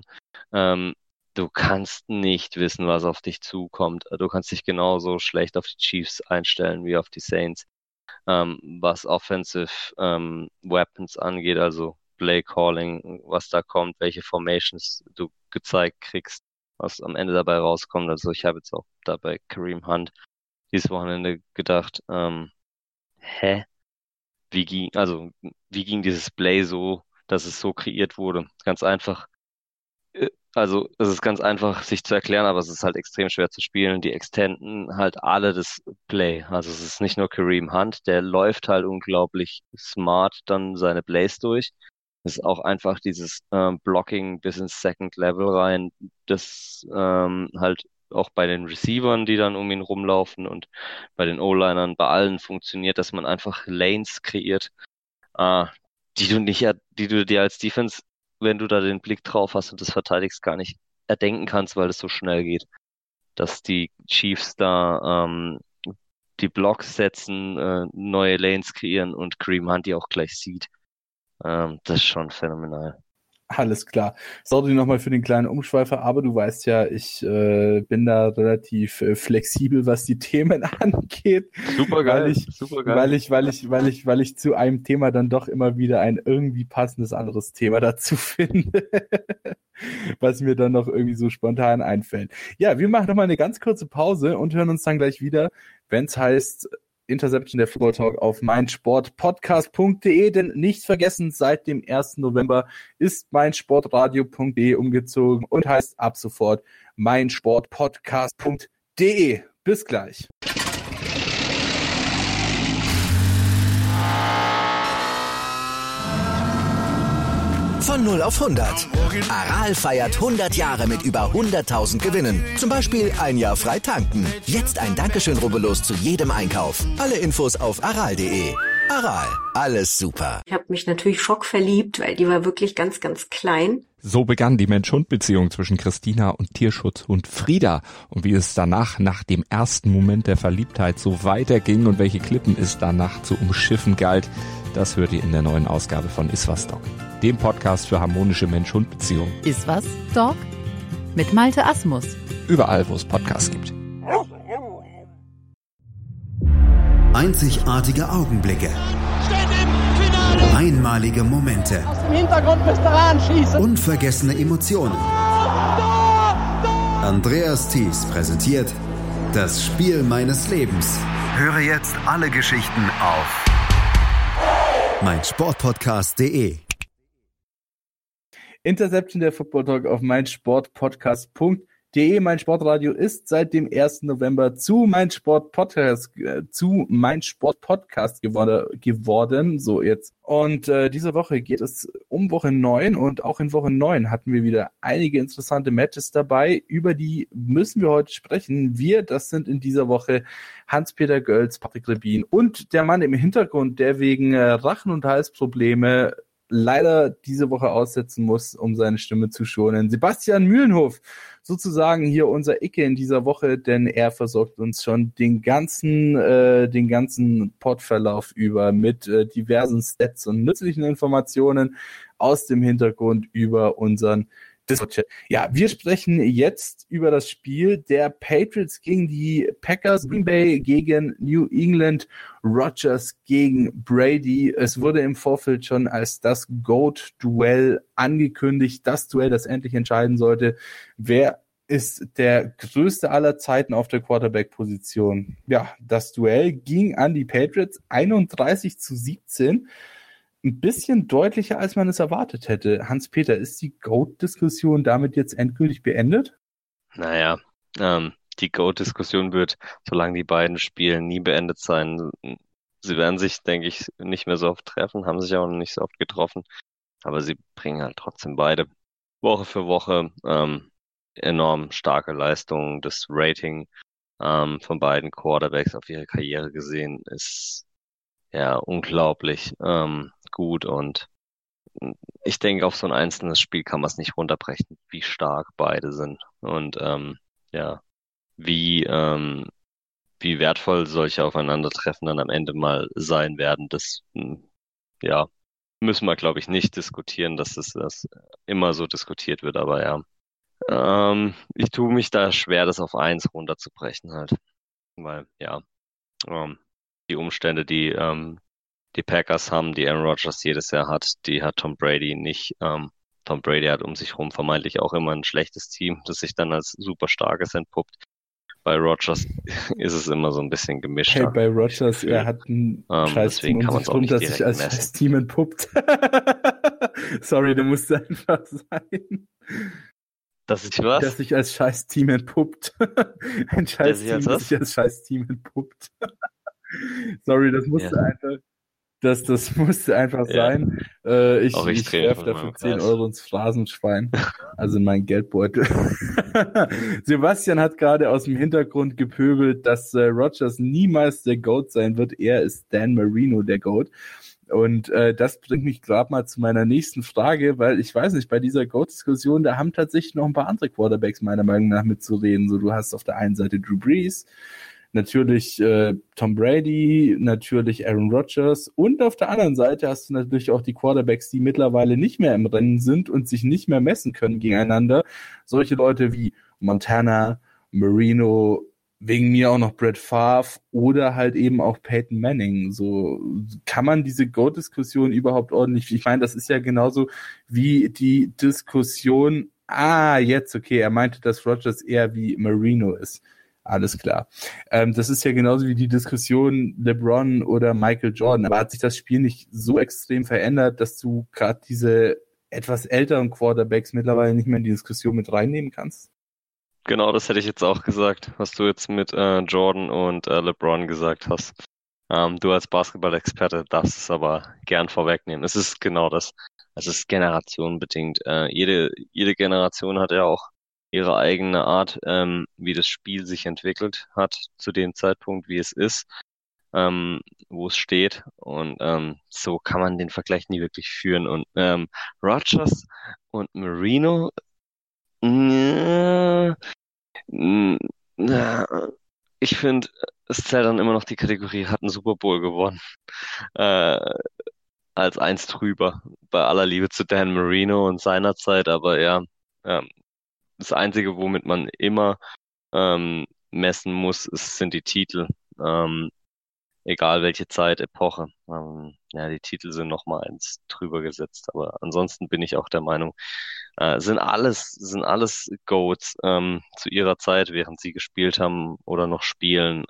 Du kannst nicht wissen, was auf dich zukommt. Du kannst dich genauso schlecht auf die Chiefs einstellen wie auf die Saints. Was Offensive Weapons angeht, also Play Calling, was da kommt, welche Formations du gezeigt kriegst, was am Ende dabei rauskommt. Also ich habe jetzt auch da bei Kareem Hunt dieses Wochenende gedacht, hä? Wie ging dieses Play so, dass es so kreiert wurde? Ganz einfach. Also es ist ganz einfach, sich zu erklären, aber es ist halt extrem schwer zu spielen. Die extenden halt alle das Play. Also es ist nicht nur Kareem Hunt, der läuft halt unglaublich smart dann seine Plays durch. Es ist auch einfach dieses Blocking bis ins Second Level rein, das halt auch bei den Receivern, die dann um ihn rumlaufen und bei den O-Linern, bei allen funktioniert, dass man einfach Lanes kreiert, äh, die du dir als Defense, wenn du da den Blick drauf hast und das verteidigst, gar nicht erdenken kannst, weil es so schnell geht. Dass die Chiefs da die Blocks setzen, neue Lanes kreieren und Kareem Hunt die auch gleich sieht. Das ist schon phänomenal. Alles klar. Sorry nochmal für den kleinen Umschweifer, aber du weißt ja, ich bin da relativ flexibel, was die Themen angeht. Super geil. Weil ich zu einem Thema dann doch immer wieder ein irgendwie passendes anderes Thema dazu finde, was mir dann noch irgendwie so spontan einfällt. Ja, wir machen nochmal eine ganz kurze Pause und hören uns dann gleich wieder, wenn es heißt Interception, der Football Talk auf meinsportpodcast.de, denn nicht vergessen, seit dem 1. November ist meinsportradio.de umgezogen und heißt ab sofort meinsportpodcast.de. Bis gleich. Von 0 auf 100. Aral feiert 100 Jahre mit über 100.000 Gewinnen. Zum Beispiel ein Jahr frei tanken. Jetzt ein Dankeschön, rubbellos zu jedem Einkauf. Alle Infos auf aral.de. Aral, alles super. Ich habe mich natürlich schockverliebt, weil die war wirklich ganz, ganz klein. So begann die Mensch-Hund-Beziehung zwischen Christina und Tierschutzhund Frieda. Und wie es danach, nach dem ersten Moment der Verliebtheit, so weiterging und welche Klippen es danach zu umschiffen galt, das hört ihr in der neuen Ausgabe von Iswas Dog, dem Podcast für harmonische Mensch-Hund-Beziehungen. Iswas Dog mit Malte Asmus. Überall, wo es Podcasts gibt. Einzigartige Augenblicke. Einmalige Momente. Aus dem Hintergrund müsst ihr anschießen. Unvergessene Emotionen. Andreas Thies präsentiert das Spiel meines Lebens. Höre jetzt alle Geschichten auf meinsportpodcast.de. Interception, der Football Talk auf meinsportpodcast.de. Mein Sportradio ist seit dem 1. November zu meinsportpodcast geworden. So jetzt. Und diese Woche geht es um Woche 9 und auch in Woche 9 hatten wir wieder einige interessante Matches dabei. Über die müssen wir heute sprechen. Das sind in dieser Woche Hans-Peter Gölz, Patrick Rebin und der Mann im Hintergrund, der wegen Rachen- und Halsprobleme leider diese Woche aussetzen muss, um seine Stimme zu schonen. Sebastian Mühlenhof, sozusagen hier unser Icke in dieser Woche, denn er versorgt uns schon den ganzen Podverlauf über mit diversen Stats und nützlichen Informationen aus dem Hintergrund über unseren Discord-Chat. Ja, wir sprechen jetzt über das Spiel der Patriots gegen die Packers, Green Bay gegen New England, Rodgers gegen Brady. Es wurde im Vorfeld schon als das GOAT-Duell angekündigt, das Duell, das endlich entscheiden sollte, wer ist der größte aller Zeiten auf der Quarterback-Position. Ja, das Duell ging an die Patriots 31-17. Ein bisschen deutlicher, als man es erwartet hätte. Hans-Peter, ist die GOAT-Diskussion damit jetzt endgültig beendet? Naja, die GOAT-Diskussion wird, solange die beiden spielen, nie beendet sein. Sie werden sich, denke ich, nicht mehr so oft treffen, haben sich auch noch nicht so oft getroffen. Aber sie bringen halt trotzdem beide Woche für Woche enorm starke Leistungen. Das Rating von beiden Quarterbacks auf ihre Karriere gesehen ist ja unglaublich gut und ich denke, auf so ein einzelnes Spiel kann man es nicht runterbrechen, wie stark beide sind. Und wie wertvoll solche Aufeinandertreffen dann am Ende mal sein werden, das müssen wir, glaube ich, nicht diskutieren, dass das immer so diskutiert wird, aber ja. Ich tue mich da schwer, das auf 1 runterzubrechen halt. Weil, die Umstände, die die Packers haben, die Aaron Rodgers jedes Jahr hat, die hat Tom Brady nicht. Tom Brady hat um sich herum vermeintlich auch immer ein schlechtes Team, das sich dann als super starkes entpuppt. Bei Rodgers ist es immer so ein bisschen gemischt. Hey, bei Rodgers, er hat ein scheiß Team um sich rum, das sich als scheiß Team entpuppt. Sorry, du musst einfach sein. Dass ich was? Das sich als scheiß Team entpuppt. Ein scheiß Team, das sich als scheiß Team entpuppt. Sorry, das musste einfach. Das musste einfach sein. Ich werfe dafür 10 Euro ins Phrasenschwein, also in meinen Geldbeutel. Sebastian hat gerade aus dem Hintergrund gepöbelt, dass Rodgers niemals der GOAT sein wird. Er ist Dan Marino, der GOAT. Und das bringt mich gerade mal zu meiner nächsten Frage, weil ich weiß nicht, bei dieser GOAT-Diskussion, da haben tatsächlich noch ein paar andere Quarterbacks meiner Meinung nach mitzureden. So, du hast auf der einen Seite Drew Brees, natürlich Tom Brady, natürlich Aaron Rodgers und auf der anderen Seite hast du natürlich auch die Quarterbacks, die mittlerweile nicht mehr im Rennen sind und sich nicht mehr messen können gegeneinander. Solche Leute wie Montana, Marino, wegen mir auch noch Brett Favre oder halt eben auch Peyton Manning. So kann man diese GOAT-Diskussion überhaupt ordentlich, ich meine, das ist ja genauso wie die Diskussion, okay, er meinte, dass Rodgers eher wie Marino ist. Alles klar. Das ist ja genauso wie die Diskussion LeBron oder Michael Jordan. Aber hat sich das Spiel nicht so extrem verändert, dass du gerade diese etwas älteren Quarterbacks mittlerweile nicht mehr in die Diskussion mit reinnehmen kannst? Genau, das hätte ich jetzt auch gesagt, was du jetzt mit Jordan und LeBron gesagt hast. Du als Basketball-Experte darfst es aber gern vorwegnehmen. Es ist genau das. Es ist generationenbedingt. Jede Generation hat ja auch ihre eigene Art, wie das Spiel sich entwickelt hat zu dem Zeitpunkt, wie es ist, wo es steht. Und so kann man den Vergleich nie wirklich führen. Und Rodgers und Marino, ich finde, es zählt dann immer noch die Kategorie, hat einen Super Bowl gewonnen. Als 1 drüber. Bei aller Liebe zu Dan Marino und seiner Zeit, aber ja, das Einzige, womit man immer messen muss, sind die Titel. Egal welche Zeit, Epoche. Die Titel sind noch mal 1 drüber gesetzt. Aber ansonsten bin ich auch der Meinung, sind alles GOATs zu ihrer Zeit, während sie gespielt haben oder noch spielen.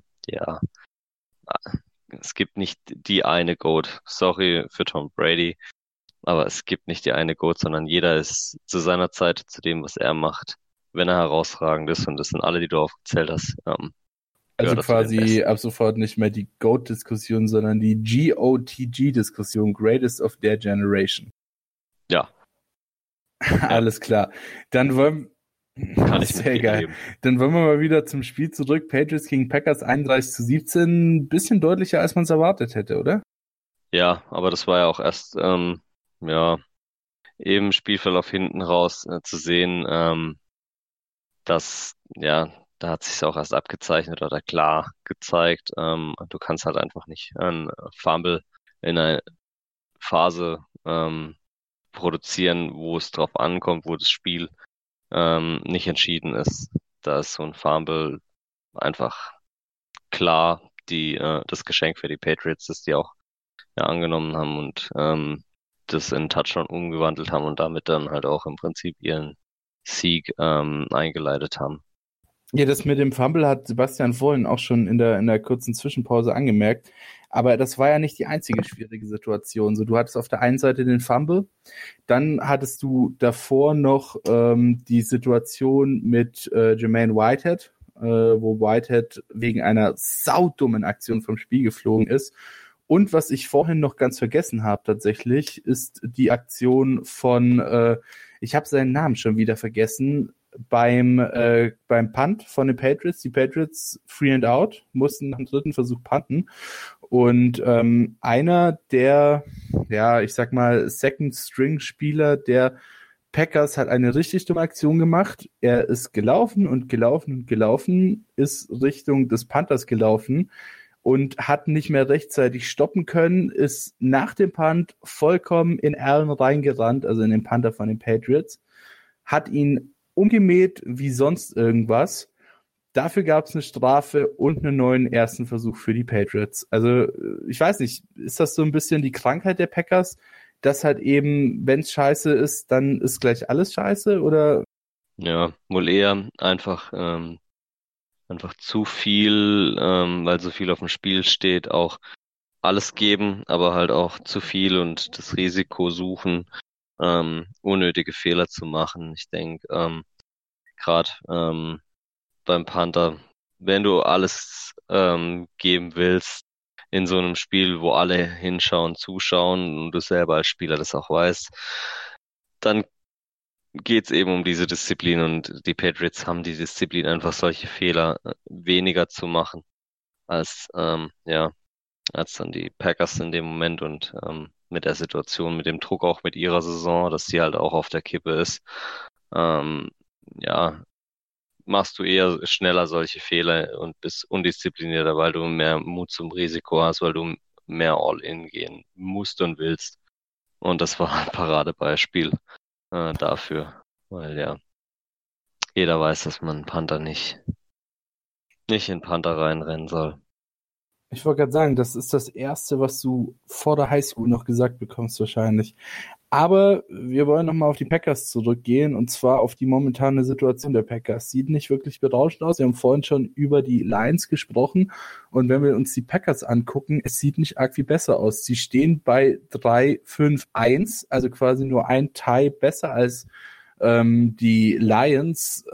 Es gibt nicht die eine GOAT. Sorry für Tom Brady. Aber es gibt nicht die eine GOAT, sondern jeder ist zu seiner Zeit, zu dem, was er macht, wenn er herausragend ist. Und das sind alle, die du aufgezählt hast. Also quasi ab sofort nicht mehr die GOAT-Diskussion, sondern die GOTG-Diskussion, Greatest of Their Generation. Ja. Alles klar. Dann wollen sehr geil. Dann wollen wir mal wieder zum Spiel zurück. Patriots gegen Packers 31-17. Ein bisschen deutlicher, als man es erwartet hätte, oder? Ja, aber das war ja auch erst eben Spielverlauf hinten raus zu sehen, dass, da hat sich auch erst abgezeichnet oder klar gezeigt. Du kannst halt einfach nicht einen Fumble in einer Phase produzieren, wo es drauf ankommt, wo das Spiel nicht entschieden ist. Da ist so ein Fumble einfach klar das Geschenk für die Patriots, das die auch angenommen haben und das in Touchdown umgewandelt haben und damit dann halt auch im Prinzip ihren Sieg eingeleitet haben. Ja, das mit dem Fumble hat Sebastian vorhin auch schon in der kurzen Zwischenpause angemerkt. Aber das war ja nicht die einzige schwierige Situation. So, du hattest auf der einen Seite den Fumble, dann hattest du davor noch die Situation mit Jermaine Whitehead, wo Whitehead wegen einer saudummen Aktion vom Spiel geflogen ist. Und was ich vorhin noch ganz vergessen habe tatsächlich, ist die Aktion von, ich habe seinen Namen schon wieder vergessen, beim Punt von den Patriots. Die Patriots 3 and out, mussten nach dem 3. Versuch punten. Und einer der, ja, ich sag mal, Second-String-Spieler der Packers hat eine richtig dumme Aktion gemacht. Er ist gelaufen, ist Richtung des Panthers gelaufen und hat nicht mehr rechtzeitig stoppen können, ist nach dem Punt vollkommen in Allen reingerannt, also in den Panther von den Patriots, hat ihn umgemäht wie sonst irgendwas. Dafür gab es eine Strafe und einen neuen ersten Versuch für die Patriots. Also ich weiß nicht, ist das so ein bisschen die Krankheit der Packers, dass halt eben, wenn es scheiße ist, dann ist gleich alles scheiße, oder? Ja, wohl eher einfach zu viel, weil so viel auf dem Spiel steht, auch alles geben, aber halt auch zu viel und das Risiko suchen, unnötige Fehler zu machen. Ich denke, gerade beim Panther, wenn du alles geben willst in so einem Spiel, wo alle hinschauen, zuschauen und du selber als Spieler das auch weißt, dann geht's eben um diese Disziplin und die Patriots haben die Disziplin, einfach solche Fehler weniger zu machen als als dann die Packers in dem Moment und mit der Situation, mit dem Druck auch mit ihrer Saison, dass sie halt auch auf der Kippe ist, machst du eher schneller solche Fehler und bist undisziplinierter, weil du mehr Mut zum Risiko hast, weil du mehr All-in gehen musst und willst. Und das war ein Paradebeispiel dafür, weil ja, jeder weiß, dass man Panther nicht in Panther reinrennen soll. Ich wollte gerade sagen, das ist das Erste, was du vor der Highschool noch gesagt bekommst wahrscheinlich. Aber wir wollen nochmal auf die Packers zurückgehen, und zwar auf die momentane Situation der Packers. Sieht nicht wirklich berauschend aus. Wir haben vorhin schon über die Lions gesprochen. Und wenn wir uns die Packers angucken, es sieht nicht arg viel besser aus. Sie stehen bei 3-5-1, also quasi nur ein Tie besser als die Lions.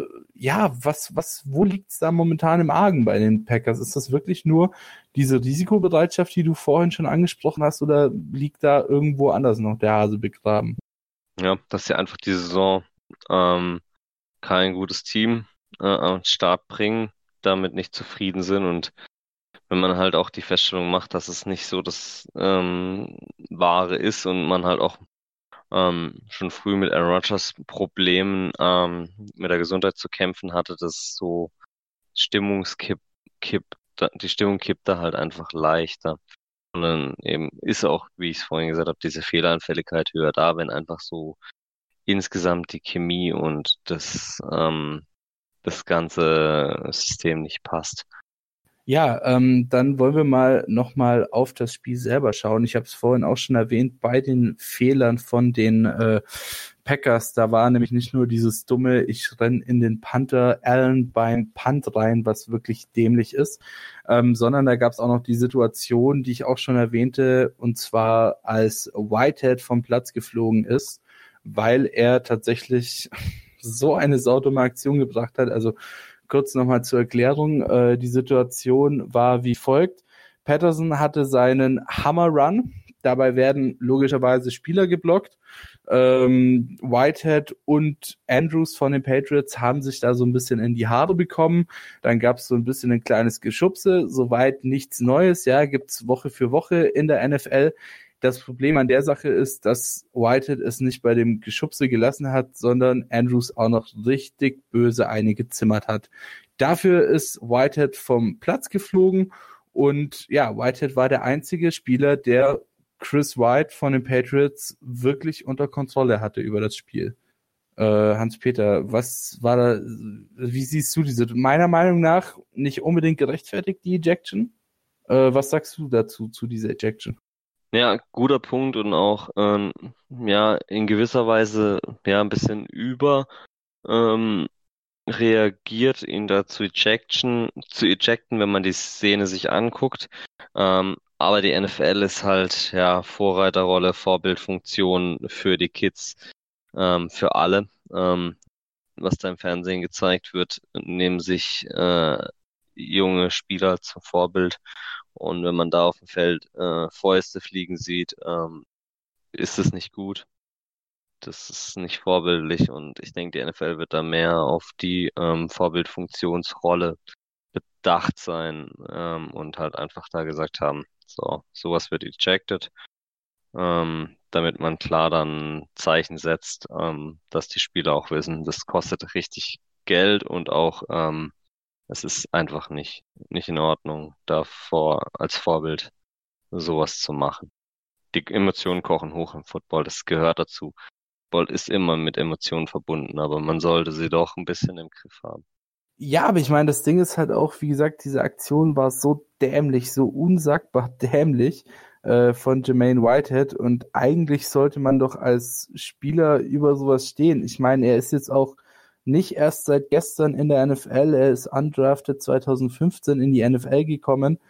Wo liegt's da momentan im Argen bei den Packers? Ist das wirklich nur diese Risikobereitschaft, die du vorhin schon angesprochen hast, oder liegt da irgendwo anders noch der Hase begraben? Ja, dass sie einfach die Saison kein gutes Team an den Start bringen, damit nicht zufrieden sind, und wenn man halt auch die Feststellung macht, dass es nicht so das Wahre ist und man halt auch schon früh mit Aaron Rodgers Problemen mit der Gesundheit zu kämpfen hatte, dass so die Stimmung kippt da halt einfach leichter. Und dann eben ist auch, wie ich es vorhin gesagt habe, diese Fehleranfälligkeit höher da, wenn einfach so insgesamt die Chemie und das ganze System nicht passt. Ja, dann wollen wir nochmal auf das Spiel selber schauen. Ich habe es vorhin auch schon erwähnt, bei den Fehlern von den Packers, da war nämlich nicht nur dieses dumme, ich renn in den Panther Allen beim Punt rein, was wirklich dämlich ist, sondern da gab es auch noch die Situation, die ich auch schon erwähnte, und zwar als Whitehead vom Platz geflogen ist, weil er tatsächlich so eine saudumme Aktion gebracht hat. Also kurz nochmal zur Erklärung. Die Situation war wie folgt. Patterson hatte seinen Hammer Run. Dabei werden logischerweise Spieler geblockt. Whitehead und Andrews von den Patriots haben sich da so ein bisschen in die Haare bekommen. Dann gab es so ein bisschen ein kleines Geschubse. Soweit nichts Neues. Ja, gibt's Woche für Woche in der NFL. Das Problem an der Sache ist, dass Whitehead es nicht bei dem Geschubse gelassen hat, sondern Andrews auch noch richtig böse eine gezimmert hat. Dafür ist Whitehead vom Platz geflogen, und ja, Whitehead war der einzige Spieler, der Chris White von den Patriots wirklich unter Kontrolle hatte über das Spiel. Hans-Peter, was war da, wie siehst du diese, meiner Meinung nach nicht unbedingt gerechtfertigt, die Ejection? Was sagst du dazu, zu dieser Ejection? Ja, guter Punkt, und auch in gewisser Weise ein bisschen reagiert, ihn da zu ejecten, wenn man die Szene sich anguckt. Aber die NFL ist halt Vorreiterrolle, Vorbildfunktion für die Kids, für alle. Was da im Fernsehen gezeigt wird, nehmen sich junge Spieler zum Vorbild. Und wenn man da auf dem Feld Fäuste fliegen sieht, ist es nicht gut. das ist nicht vorbildlich und ich denke, die NFL wird da mehr auf die Vorbildfunktionsrolle bedacht sein und halt einfach da gesagt haben, so, sowas wird ejected, damit man klar dann Zeichen setzt, dass die Spieler auch wissen, das kostet richtig Geld und auch es ist einfach nicht in Ordnung, davor als Vorbild sowas zu machen. Die Emotionen kochen hoch im Football, das gehört dazu. Football ist immer mit Emotionen verbunden, aber man sollte sie doch ein bisschen im Griff haben. Ja, aber ich meine, das Ding ist halt auch, wie gesagt, diese Aktion war so dämlich, so unsagbar dämlich von Jermaine Whitehead und eigentlich sollte man doch als Spieler über sowas stehen. Ich meine, er ist jetzt auch nicht erst seit gestern in der NFL, er ist undrafted 2015 in die NFL gekommen.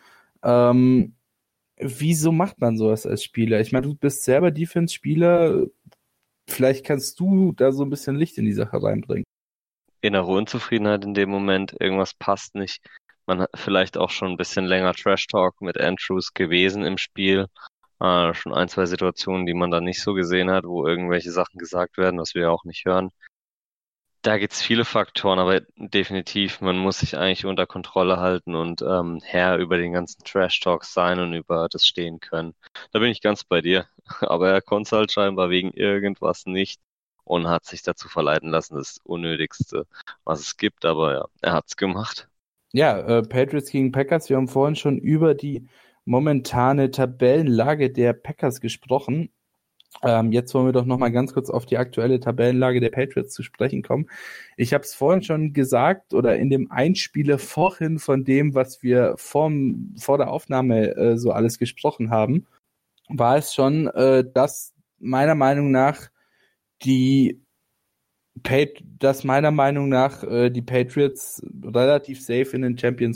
Wieso macht man sowas als Spieler? Ich meine, du bist selber Defense-Spieler, vielleicht kannst du da so ein bisschen Licht in die Sache reinbringen. Innere Unzufriedenheit in dem Moment, irgendwas passt nicht. Man hat vielleicht auch schon ein bisschen länger Trash-Talk mit Andrews gewesen im Spiel. Schon 1, 2 Situationen, die man dann nicht so gesehen hat, wo irgendwelche Sachen gesagt werden, was wir ja auch nicht hören. Da gibt's viele Faktoren, aber definitiv, man muss sich eigentlich unter Kontrolle halten und Herr über den ganzen Trash-Talk sein und über das stehen können. Da bin ich ganz bei dir. Aber er konnte halt scheinbar wegen irgendwas nicht und hat sich dazu verleiten lassen, das Unnötigste, was es gibt. Aber ja, er hat's gemacht. Ja, Patriots gegen Packers. Wir haben vorhin schon über die momentane Tabellenlage der Packers gesprochen. Jetzt wollen wir doch noch mal ganz kurz auf die aktuelle Tabellenlage der Patriots zu sprechen kommen. Ich habe es vorhin schon gesagt oder in dem Einspieler vorhin von dem, was wir vor der Aufnahme so alles gesprochen haben, war es schon, dass meiner Meinung nach die Patriots relativ safe in den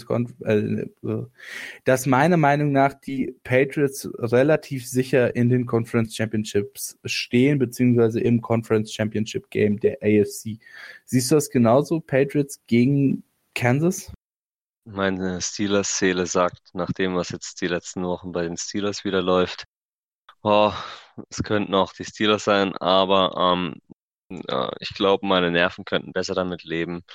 dass meiner Meinung nach die Patriots relativ sicher in den Conference Championships stehen, beziehungsweise im Conference Championship Game der AFC. Siehst du das genauso, Patriots gegen Kansas? Meine Steelers-Seele sagt, nach dem, was jetzt die letzten Wochen bei den Steelers wieder läuft, es könnten auch die Steelers sein, aber ich glaube, meine Nerven könnten besser damit leben,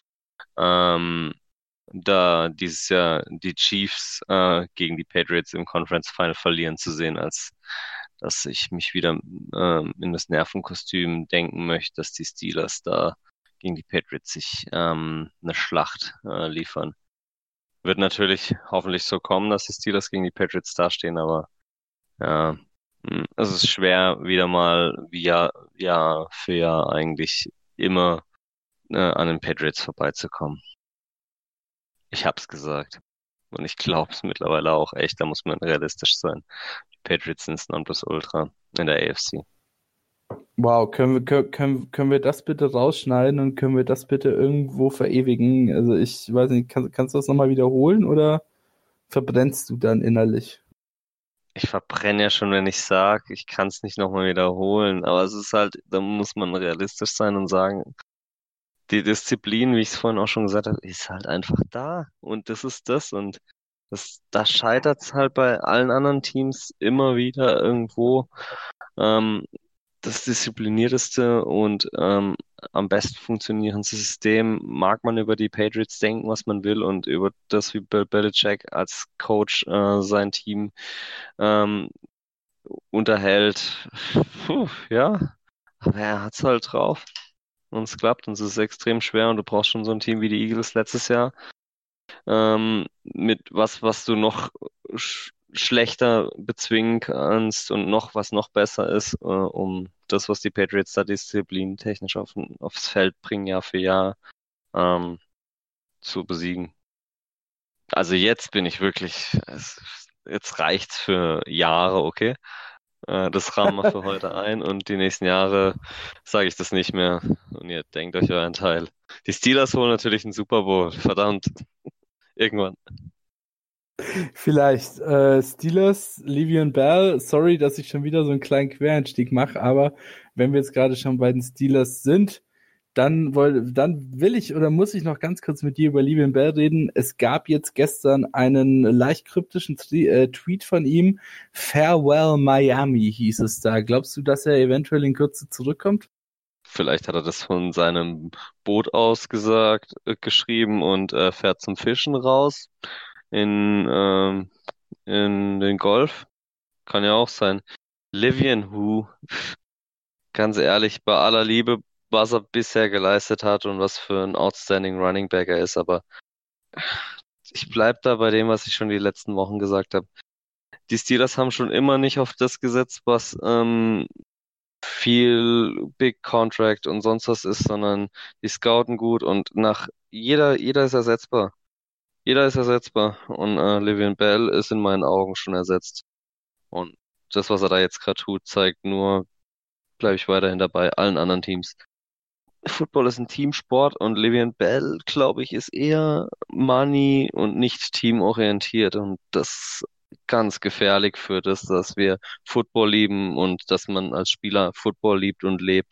da dieses Jahr die Chiefs gegen die Patriots im Conference Final verlieren zu sehen, als dass ich mich wieder in das Nervenkostüm denken möchte, dass die Steelers da gegen die Patriots sich eine Schlacht liefern. Wird natürlich hoffentlich so kommen, dass die Steelers gegen die Patriots dastehen, aber ja, es ist schwer, wieder mal Jahr für Jahr eigentlich immer an den Patriots vorbeizukommen. Ich hab's gesagt. Und ich glaube es mittlerweile auch echt, da muss man realistisch sein. Die Patriots sind das Nonplusultra in der AFC. Wow, können wir das bitte rausschneiden und können wir das bitte irgendwo verewigen? Also ich weiß nicht, kannst du das nochmal wiederholen oder verbrennst du dann innerlich? Ich verbrenne ja schon, wenn ich sage, ich kann es nicht nochmal wiederholen, aber es ist halt, da muss man realistisch sein und sagen, die Disziplin, wie ich es vorhin auch schon gesagt habe, ist halt einfach da und das ist das und da scheitert es halt bei allen anderen Teams immer wieder irgendwo. Das disziplinierteste und am besten funktionierendste System mag man über die Patriots denken, was man will und über das, wie Bill Belichick als Coach sein Team unterhält. Ja, aber er hat's halt drauf und es klappt und es ist extrem schwer und du brauchst schon so ein Team wie die Eagles letztes Jahr mit was du noch schlechter bezwingen kannst und was noch besser ist, um das, was die Patriots da disziplintechnisch aufs Feld bringen, Jahr für Jahr, zu besiegen. Also jetzt bin ich wirklich, jetzt reicht's für Jahre, okay? Das rahmen wir für heute ein und die nächsten Jahre sage ich das nicht mehr und ihr denkt euch euren Teil. Die Steelers holen natürlich einen Super Bowl, verdammt. Irgendwann. Vielleicht. Steelers, Le'Veon Bell, sorry, dass ich schon wieder so einen kleinen Quereinstieg mache, aber wenn wir jetzt gerade schon bei den Steelers sind, dann will ich oder muss ich noch ganz kurz mit dir über Le'Veon Bell reden. Es gab jetzt gestern einen leicht kryptischen Tweet von ihm. Farewell Miami hieß es da. Glaubst du, dass er eventuell in Kürze zurückkommt? Vielleicht hat er das von seinem Boot aus geschrieben und fährt zum Fischen raus in den Golf. Kann ja auch sein. Livian Hu, ganz ehrlich, bei aller Liebe, was er bisher geleistet hat und was für ein outstanding Running Back er ist, aber ich bleib da bei dem, was ich schon die letzten Wochen gesagt habe. Die Steelers haben schon immer nicht auf das gesetzt, was viel Big Contract und sonst was ist, sondern die scouten gut und jeder ist ersetzbar. Jeder ist ersetzbar und Le'Veon Bell ist in meinen Augen schon ersetzt. Und das, was er da jetzt gerade tut, zeigt nur, bleibe ich weiterhin dabei, allen anderen Teams. Football ist ein Teamsport und Le'Veon Bell, glaube ich, ist eher Money und nicht teamorientiert und das ganz gefährlich für das, dass wir Football lieben und dass man als Spieler Football liebt und lebt.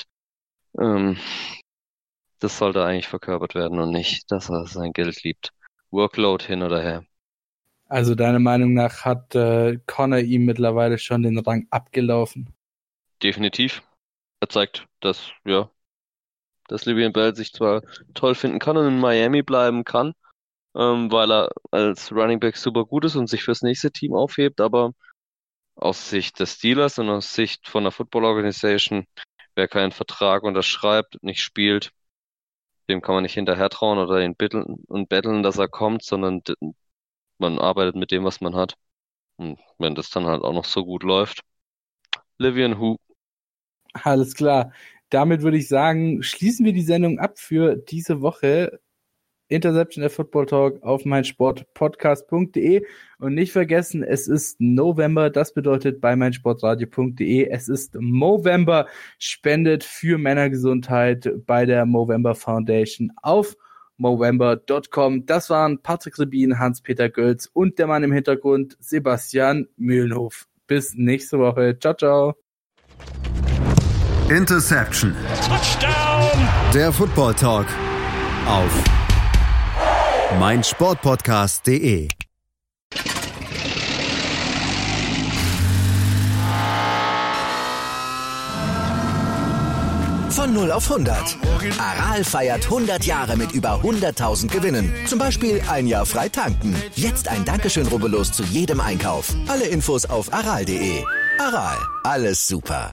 Das sollte eigentlich verkörpert werden und nicht, dass er sein Geld liebt. Workload hin oder her. Also deiner Meinung nach hat Connor ihm mittlerweile schon den Rang abgelaufen? Definitiv. Er zeigt, dass Le'Veon Bell sich zwar toll finden kann und in Miami bleiben kann, weil er als Running Back super gut ist und sich fürs nächste Team aufhebt, aber aus Sicht des Steelers und aus Sicht von der Football Organization, wer keinen Vertrag unterschreibt, nicht spielt, dem kann man nicht hinterher trauen oder ihn betteln, dass er kommt, sondern man arbeitet mit dem, was man hat. Und wenn das dann halt auch noch so gut läuft. Livian Hu. Alles klar. Damit würde ich sagen, schließen wir die Sendung ab für diese Woche. Interception der Football Talk auf meinsportpodcast.de und nicht vergessen, es ist November, das bedeutet bei meinsportradio.de, es ist Movember, spendet für Männergesundheit bei der Movember Foundation auf movember.com. Das waren Patrick Rebin, Hans-Peter Gölz und der Mann im Hintergrund, Sebastian Mühlenhof. Bis nächste Woche. Ciao, ciao. Interception. Touchdown. Der Football Talk auf meinsportpodcast.de. Von 0 auf 100. Aral feiert 100 Jahre mit über 100.000 Gewinnen. Zum Beispiel ein Jahr frei tanken. Jetzt ein Dankeschön, rubbellos zu jedem Einkauf. Alle Infos auf aral.de. Aral, alles super.